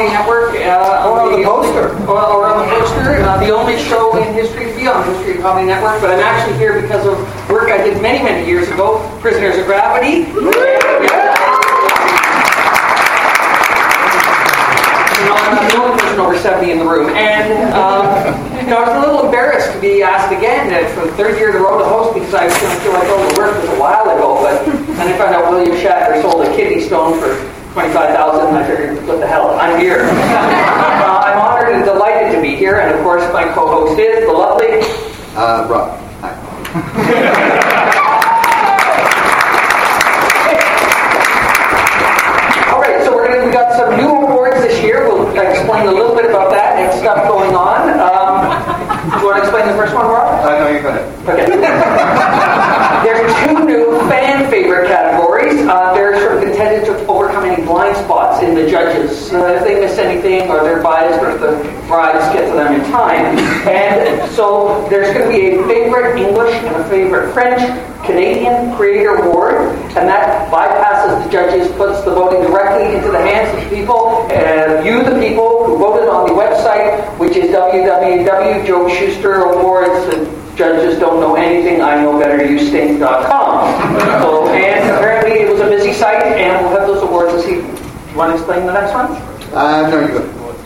Comedy Network. On the poster. Around the poster. The only show in history to be on History of Comedy Network. But I'm actually here because of work I did many, many years ago. Prisoners of Gravity. I'm the only person over 70 in the room. And I was a little embarrassed to be asked again for the third year in a row to host because I was going to feel like all the work was a while ago. But then I found out William Shatner sold a kidney stone for $25,000, and I figured, what the hell, I'm here. I'm honored and delighted to be here, and of course my co-host is the lovely... Rob. Hi. Alright, so we got some new awards this year. We'll explain a little bit about that and stuff going on. Do you want to explain the first one, Rob? No, you go ahead. Okay. There's two new fan favorite categories. They're sort of intended to overcome any blind spots in the judges. If they miss anything or they're biased or if the brides get to them in time. And so there's going to be a favorite English and a favorite French Canadian Creator Award. And that bypasses the judges, puts the voting directly into the hands of the people. And you, the people, who voted on the website, which is www.joeschuster.awards. Judges don't know anything, I know better, you stink.com. So, and apparently it was a busy site, and we'll have those awards this evening. Do you want to explain the next one? No, you go.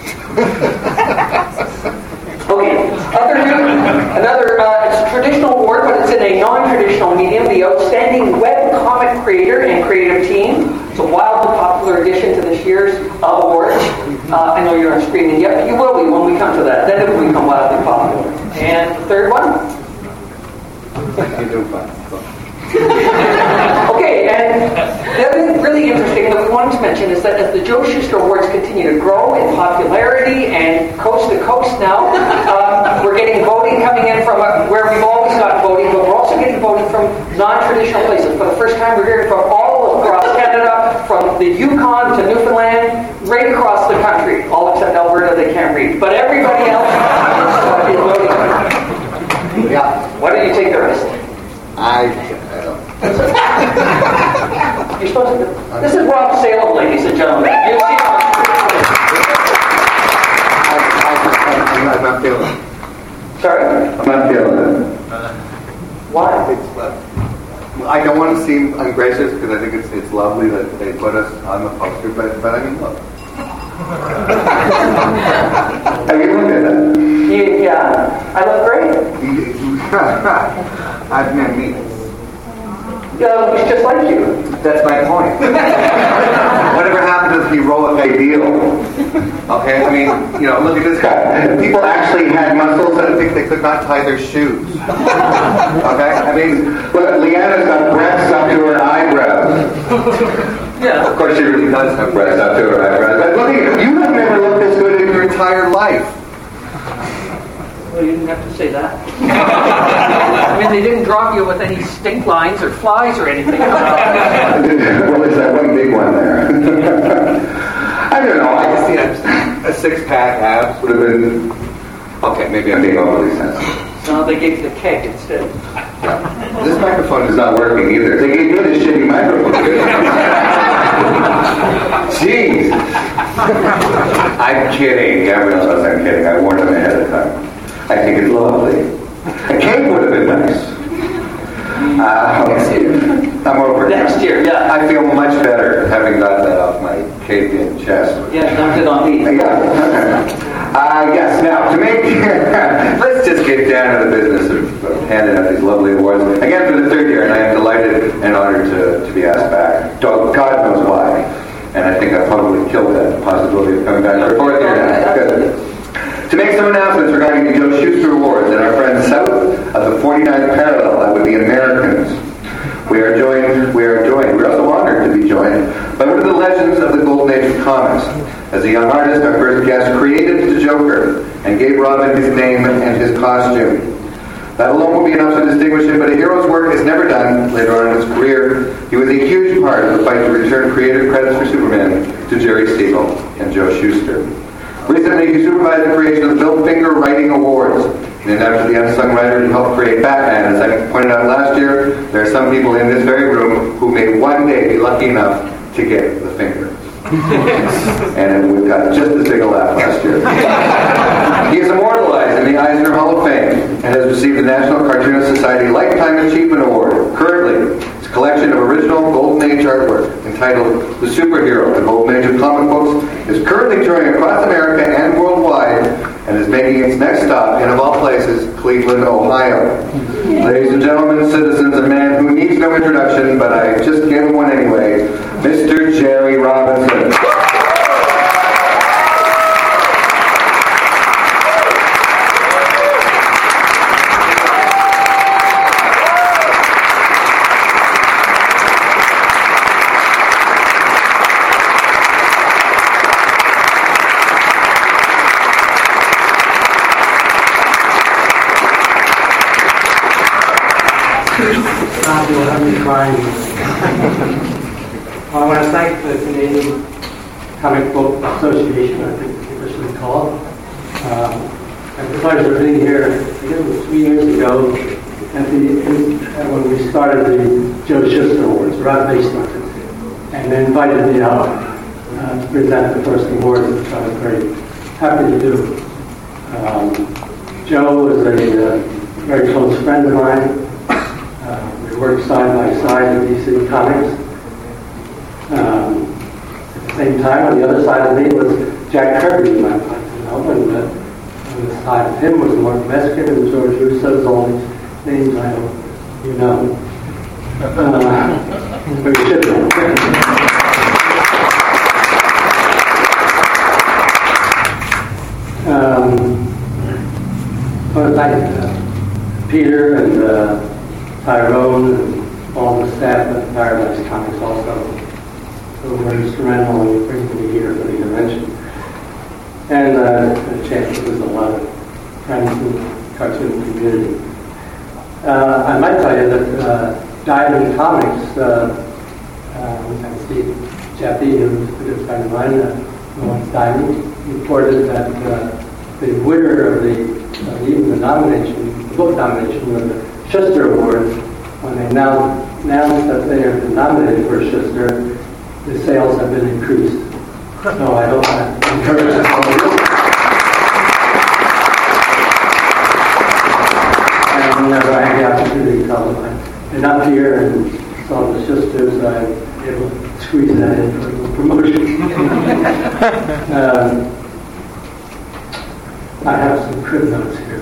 Okay, another it's a traditional award, but it's in a non-traditional medium, the Outstanding Web Comic Creator and Creative Team. It's a wildly popular addition to this year's awards. I know you're not screaming yet, but you will be when we come to that. Then it will become wildly popular. And the third one? You're doing fine. Okay, and the other thing really interesting that we wanted to mention is that as the Joe Shuster Awards continue to grow in popularity and coast to coast now, we're getting voting coming in from where we've always got voting, but we're also getting voting from non-traditional places. For the first time, we're hearing from all across Canada, from the Yukon to Newfoundland, right across the country, all except Alberta, they can't read. But everybody else is voting. Yeah. Why don't you take the rest? I don't. You're supposed to. This is Rob Salem, ladies and gentlemen. You see I'm not feeling it. Sorry? I'm not feeling it. Why? I don't want to seem ungracious because I think it's lovely that they put us on the poster, but I mean, look. Have you looked at that? Yeah, I look great. I've met me. Yeah, looks just like you. That's my point. Whatever happens if you roll a big deal? Okay, I mean, look at this guy. People actually had muscles that I think they could not tie their shoes. Okay, I mean, look, Leanna's got breasts up to her eyebrows. Yeah. Of course, she really does have breasts up to her eyebrows. But look at you have never looked this good in your entire life. Well, you didn't have to say that. I mean, they didn't drop you with any stink lines or flies or anything. Well, there's that one big one there. I don't know. I just a six-pack abs would have been... Okay, maybe I'm being overly sensitive. No, they gave you the keg instead. Yeah. This microphone is not working either. They gave me this shitty microphone. Jeez. I'm kidding. Gabrielle knows I'm kidding. I warned them ahead of time. I think it's lovely. A cake would have been nice. Next year. I'm over it. Next year, yeah. I feel much better having got that off my caved-in chest. Yeah, dumped it on me. Yes, now, to make... let's just get down to the business of handing out these lovely awards. Again, for the third year, and I am delighted and honored to be asked back. God knows why. And I think I've probably killed that possibility of coming back for a fourth year now. Good. To make some announcements regarding the Joe Shuster Awards and our friends south of the 49th parallel with the Americans. We're also honored to be joined by one of the legends of the Golden Age of comics. As a young artist, our first guest created the Joker and gave Robin his name and his costume. That alone will be enough to distinguish him, but a hero's work is never done. Later on in his career, he was a huge part of the fight to return creative credits for Superman to Jerry Siegel and Joe Shuster. Recently, he supervised the creation of the Bill Finger Writing Awards, named after the unsung writer who helped create Batman. As I pointed out last year, there are some people in this very room who may one day be lucky enough to get the finger. And we've got just as big a laugh last year. He is immortalized in the Eisner Hall of Fame and has received the National Cartoonist Society Lifetime Achievement Award. Currently, his collection of original Golden Age artwork entitled The Superhero, the Golden Age of Comic Books, is currently touring across America and worldwide and is making its next stop in, of all places, Cleveland, Ohio. Ladies and gentlemen, citizens, a man who needs no introduction, but I just give him one anyway, Mr. Jerry Robinson. I want to thank the Canadian Comic Book Association, I think it's officially called. I had the pleasure of being here, I guess it was 3 years ago, when we started the Joe Shuster Awards, Rob based on it, and they invited me out to present the first award, which I was very happy to do. Joe was a very close friend of mine. We worked side by side at DC Comics. At the same time, on the other side of me was Jack Kirby, you might like to know, and on the side of him was Mark Meskin and George Russo's, all these names I hope you know. But you should know. I want to thank Peter and Tyrone and all the staff at Paradise Comics also, who were instrumental in bringing me here for the convention. And a chance to visit a lot of friends in the cartoon community. I might tell you that Diamond Comics, and Steve Jeffy, who's a good friend of mine, who owns Diamond, reported that the winner of even the nomination, the book nomination of the Shuster Award, when they now announced that they have been nominated for Shuster, the sales have been increased. So I hope that encourages all of you. And whenever I have the opportunity to tell them I've been up here and saw the Shusters, I'm able to squeeze that in for a little promotion. I have some crib notes here.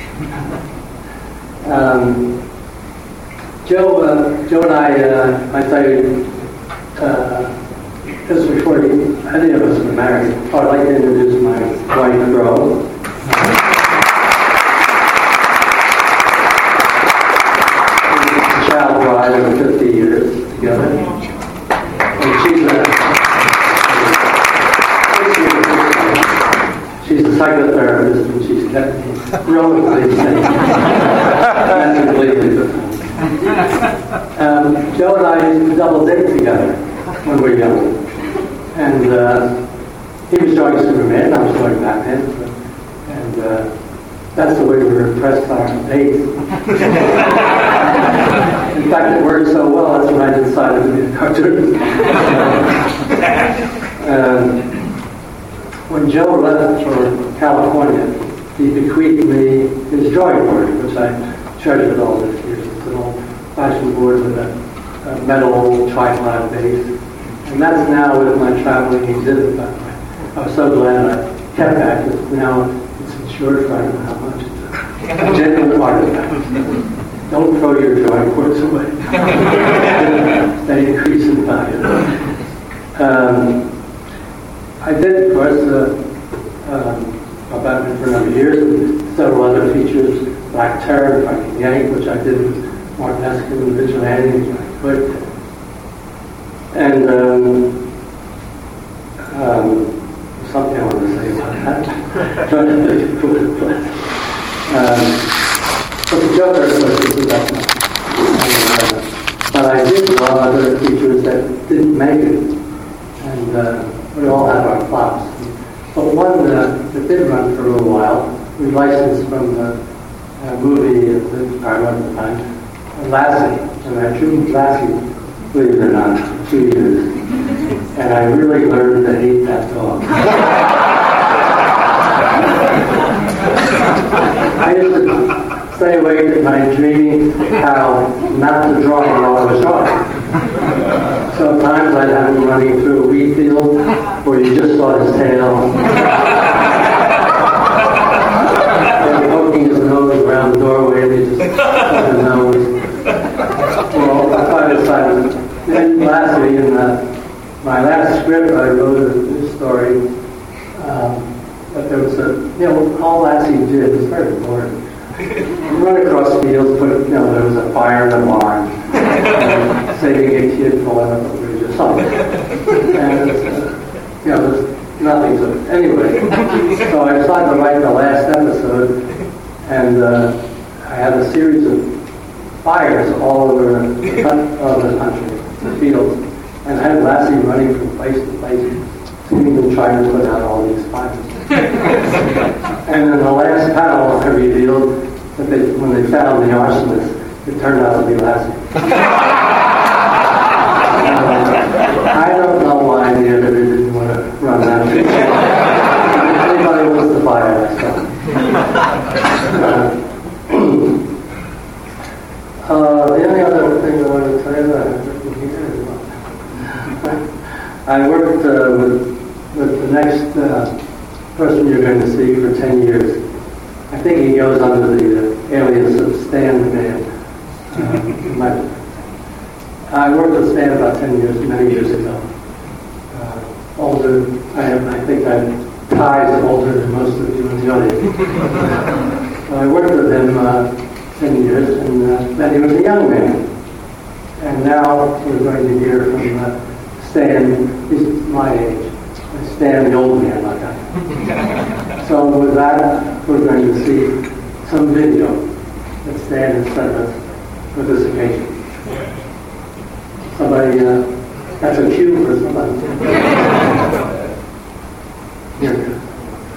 Joe and I tell you, this was before any of us were married. I'd like to introduce my wife, Ro. We're a child bride of 50 years together. And she's a psychotherapist, and she's kept me relatively sane. That's completely different. Joe and I used to double date together when we were young. And he was drawing Superman, I was drawing Batman. And that's the way we were impressed by our dates. In fact, it worked so well, that's when I decided to be a cartoonist. When Joe left for California, he bequeathed me his drawing board, which I treasured all these years. It's an old-fashioned board with a metal tripod base. And that's now with my traveling exhibit, by the way. I was so glad I kept that, because now it's insured for I don't know how much. It's a genuine artifact. Don't throw your drawing boards away. They increase in value. I did, of course, about it for a number of years, and several other features, Black Terror, Frankie Yank, which I did with Mark Meskin and Vigilante, which I quit. And something I want to say about that. Trying to think of it. But the Joker was about that. But I did draw other features that didn't make it. And we all have our flops. But one that did run for a little while, we licensed from the movie at the time, Lassie. And I drew Lassie, believe it or not, 2 years. and I really learned to hate that dog. I used to stay awake at night dreaming how not to draw while I was drawing. Sometimes I'd have him running through a wheat field where you just saw his tail. And poking his nose around the doorway, and he just stuck his nose. Well, I decided. Then lastly, in my last script, I wrote a story. But there was all Lassie did was very boring. You run across fields, there was a fire in a barn, saving a kid falling up a bridge or something. And there's nothing to it. Anyway, so I decided to write the last episode, and I had a series of fires all over the country, the fields, and I had Lassie running from place to place, seeming to try to put out all these fires. And in the last panel, I revealed that when they found the arsonist, it turned out to be Lassie. I don't know why the editor didn't want to run that. If anybody wants to buy it, the only other thing I wanted to tell you that I've written here is I worked with the next person you're going to see for 10 years. I think he goes under the alias of Stan the Man. I worked with Stan about 10 years, many years ago. Older, I think I'm ties older than most of you in the audience. I worked with him 10 years, and then he was a young man. And now we're going to hear from Stan. He's my age. Stan the old man, like I am. So with that, we're going to see some video that Stan has sent us for this occasion. Somebody, that's a cue for somebody. Here it goes.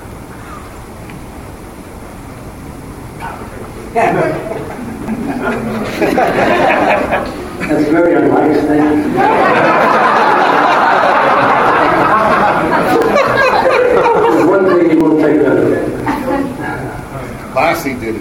That's very unlike Stan. One thing you won't take credit for. Lassie did it.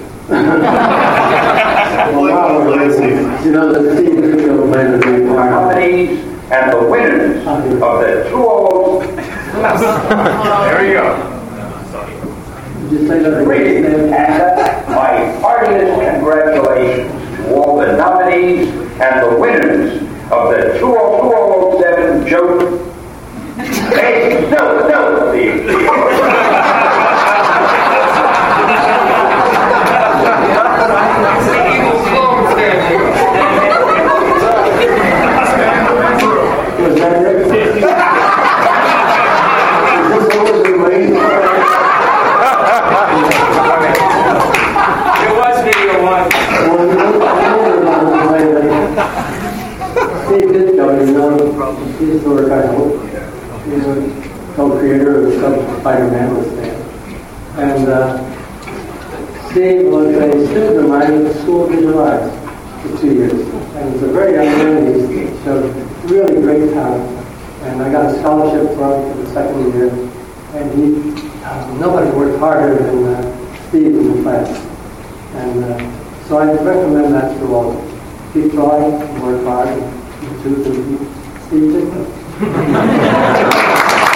You know, the Steve Ditko played a big part. Nominees and the winners of the 200. There you go. Did you say that Greetings again? and my heartiest congratulations to all the nominees and the winners of the 2007 joke. Hey, no, Was that it? Is this always been waiting for? It was video one. Steve Ditko, he's the work I hope. He's a co-creator of Spider-Man with Stan. And Steve was a student of mine at the School of Visual Arts for 2 years. And he's a very young man. He showed really great talent. And I got a scholarship for him for the second year. And nobody worked harder than Steve in the class. And so I recommend that to all of you. Keep trying, work hard, and do Steve Ditko.